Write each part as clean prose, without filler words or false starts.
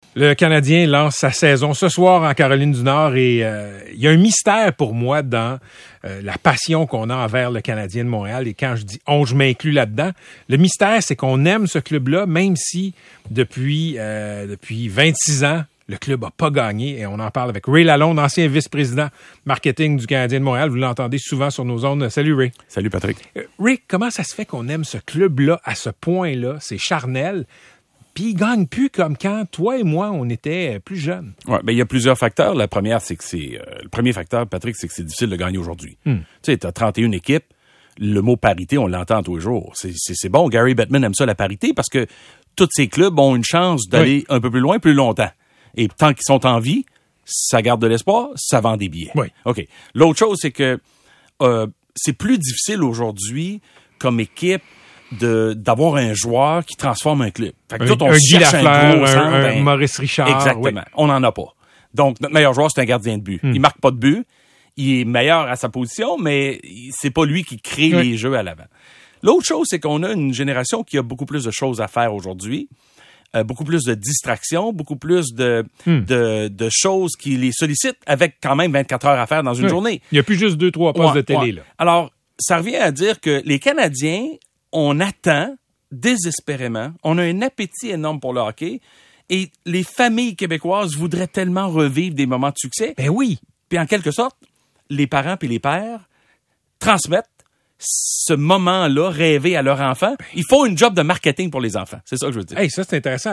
Le Canadien lance sa saison ce soir en Caroline du Nord et il y a un mystère pour moi dans la passion qu'on a envers le Canadien de Montréal. Et quand je dis on, je m'inclus là-dedans. Le mystère, c'est qu'on aime ce club-là, même si depuis 26 ans, le club n'a pas gagné. Et on en parle avec Ray Lalonde, ancien vice-président marketing du Canadien de Montréal. Vous l'entendez souvent sur nos ondes. Salut Ray. Salut Patrick. Ray, comment ça se fait qu'on aime ce club-là à ce point-là? C'est charnel. Puis il gagne plus comme quand toi et moi, on était plus jeunes. Ouais, ben il y a plusieurs facteurs. La première, c'est que le premier facteur, Patrick, c'est que c'est difficile de gagner aujourd'hui. Tu sais, t'as 31 équipes. Le mot parité, on l'entend tous les jours. C'est bon. Gary Bettman aime ça, la parité, parce que tous ces clubs ont une chance d'aller un peu plus loin, plus longtemps. Et tant qu'ils sont en vie, ça garde de l'espoir, ça vend des billets. Oui. OK. L'autre chose, c'est que c'est plus difficile aujourd'hui comme équipe d'avoir un joueur qui transforme un club. Fait que tout, on cherche un gros centre, un Maurice Richard. Exactement. Oui. On n'en a pas. Donc, notre meilleur joueur, c'est un gardien de but. Il marque pas de but. Il est meilleur à sa position, mais c'est pas lui qui crée les jeux à l'avant. L'autre chose, c'est qu'on a une génération qui a beaucoup plus de choses à faire aujourd'hui. Beaucoup plus de distractions, beaucoup plus de choses qui les sollicitent avec quand même 24 heures à faire dans une journée. Il n'y a plus juste 2-3 postes de télé. Là. Alors, ça revient à dire que les Canadiens, on attend désespérément, on a un appétit énorme pour le hockey et les familles québécoises voudraient tellement revivre des moments de succès. Ben oui. Puis en quelque sorte, les parents puis les pères transmettent ce moment-là rêvé à leur enfant. Il faut une job de marketing pour les enfants. C'est ça que je veux dire. Hey, ça, c'est intéressant.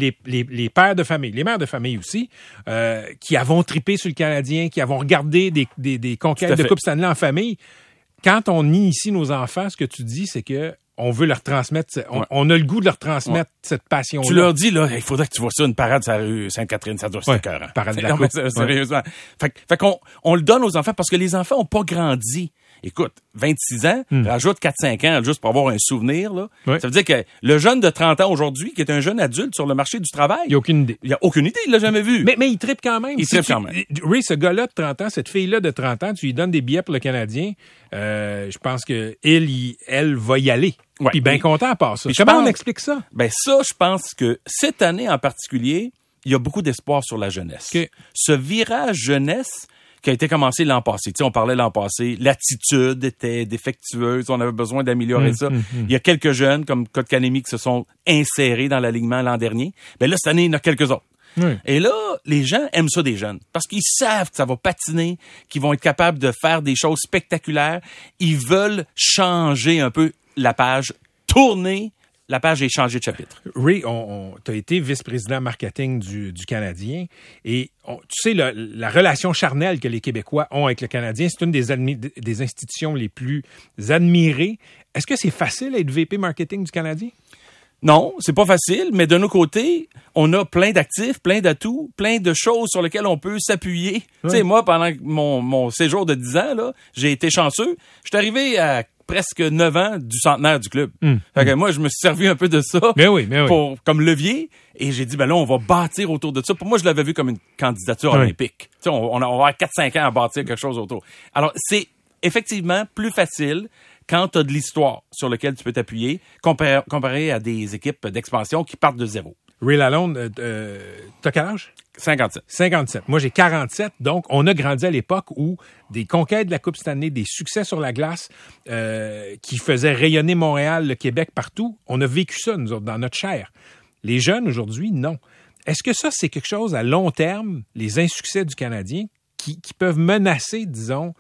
Les pères de famille, les mères de famille aussi, qui avons trippé sur le Canadien, qui avons regardé des conquêtes de Coupe Stanley en famille, quand on initie nos enfants, ce que tu dis, c'est que on veut leur transmettre, on a le goût de leur transmettre cette passion-là. Tu leur dis, là, il faudrait que tu vois ça, une parade sur la rue Sainte-Catherine, ça doit être écœurant. Parade de la Coupe. Sérieusement. Fait qu'on le donne aux enfants parce que les enfants ont pas grandi. Écoute, 26 ans, rajoute 4-5 ans juste pour avoir un souvenir, là. Ça veut dire que le jeune de 30 ans aujourd'hui, qui est un jeune adulte sur le marché du travail... Il n'y a aucune idée. Il n'y a aucune idée, il l'a jamais vu. Mais il trippe quand même. Il trippe quand même. Ray, ce gars-là de 30 ans, cette fille-là de 30 ans, tu lui donnes des billets pour le Canadien, je pense que elle va y aller. Ouais. Puis bien content à part ça. Comment on explique ça? Ben ça, je pense que cette année en particulier, il y a beaucoup d'espoir sur la jeunesse. Okay. Ce virage jeunesse qui a été commencé l'an passé. Tu sais, on parlait l'an passé, l'attitude était défectueuse, on avait besoin d'améliorer ça. Il y a quelques jeunes, comme Kotkaniemi, qui se sont insérés dans l'alignement l'an dernier. Ben là, cette année, il y en a quelques autres. Et là, les gens aiment ça des jeunes parce qu'ils savent que ça va patiner, qu'ils vont être capables de faire des choses spectaculaires. Ils veulent changer un peu la page, tourner la page et changer de chapitre. Ray, tu as été vice-président marketing du Canadien et tu sais, la relation charnelle que les Québécois ont avec le Canadien, c'est une des institutions les plus admirées. Est-ce que c'est facile d'être VP marketing du Canadien? Non, c'est pas facile, mais de nos côtés, on a plein d'actifs, plein d'atouts, plein de choses sur lesquelles on peut s'appuyer. Tu sais, moi, pendant mon séjour de 10 ans, là, j'ai été chanceux. Je suis arrivé à presque 9 ans du centenaire du club. Fait que moi, je me suis servi un peu de ça comme levier et j'ai dit, ben là, on va bâtir autour de ça. Pour moi, je l'avais vu comme une candidature olympique. Tu sais, on va avoir 4-5 ans à bâtir quelque chose autour. Alors, c'est effectivement plus facile quand tu as de l'histoire sur laquelle tu peux t'appuyer comparé à des équipes d'expansion qui partent de zéro. Ray Lalonde, t'as quel âge? 57. 57. Moi, j'ai 47. Donc, on a grandi à l'époque où des conquêtes de la Coupe Stanley, des succès sur la glace qui faisaient rayonner Montréal, le Québec, partout. On a vécu ça, nous autres, dans notre chair. Les jeunes, aujourd'hui, non. Est-ce que ça, c'est quelque chose à long terme, les insuccès du Canadien, qui peuvent menacer, disons,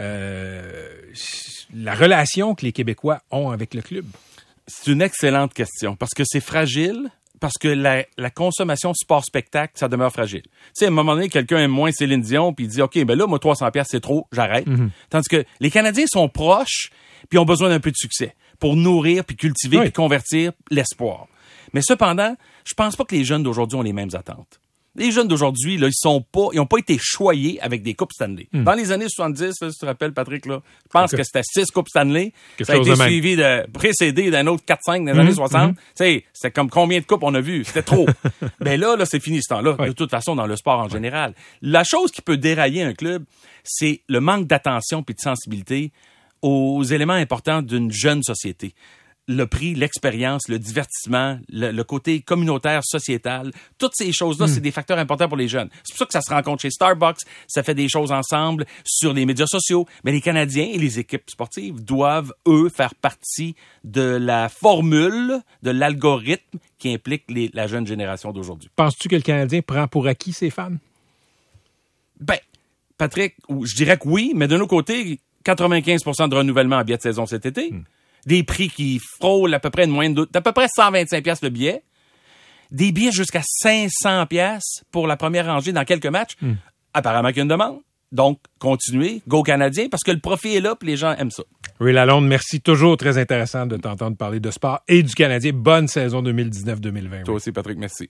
la relation que les Québécois ont avec le club? C'est une excellente question parce que c'est fragile. Parce que la consommation sport-spectacle, ça demeure fragile. Tu sais, à un moment donné, quelqu'un aime moins Céline Dion, puis il dit, OK, ben là, moi, 300$, c'est trop, j'arrête. Tandis que les Canadiens sont proches, puis ont besoin d'un peu de succès pour nourrir, puis cultiver, puis convertir l'espoir. Mais cependant, je pense pas que les jeunes d'aujourd'hui ont les mêmes attentes. Les jeunes d'aujourd'hui, là, ils ont pas été choyés avec des Coupes Stanley. Dans les années 70, là, si tu te rappelles, Patrick, là, je pense que c'était 6 Coupes Stanley. Ça a été suivi précédé d'un autre 4-5 dans les années 60. Tu sais, c'était comme combien de coupes on a vu? C'était trop. Ben là, c'est fini ce temps-là. De toute façon, dans le sport en général. La chose qui peut dérailler un club, c'est le manque d'attention puis de sensibilité aux éléments importants d'une jeune société. le prix, l'expérience, le divertissement, le côté communautaire, sociétal, toutes ces choses-là, c'est des facteurs importants pour les jeunes. C'est pour ça que ça se rencontre chez Starbucks, ça fait des choses ensemble sur les médias sociaux. Mais les Canadiens et les équipes sportives doivent, eux, faire partie de la formule, de l'algorithme qui implique la jeune génération d'aujourd'hui. Penses-tu que le Canadien prend pour acquis ses fans? Ben, Patrick, je dirais que oui, mais de nos côtés, 95% de renouvellement en billet de saison cet été. Des prix qui frôlent à peu près une moyenne d'à peu près 125$ le billet. Des billets jusqu'à 500$ pour la première rangée dans quelques matchs. Apparemment qu'il y a une demande. Donc, continuez, go Canadien, parce que le profit est là et les gens aiment ça. Ray Lalonde, merci. Toujours très intéressant de t'entendre parler de sport et du Canadien. Bonne saison 2019-2020. Toi aussi, Patrick, merci.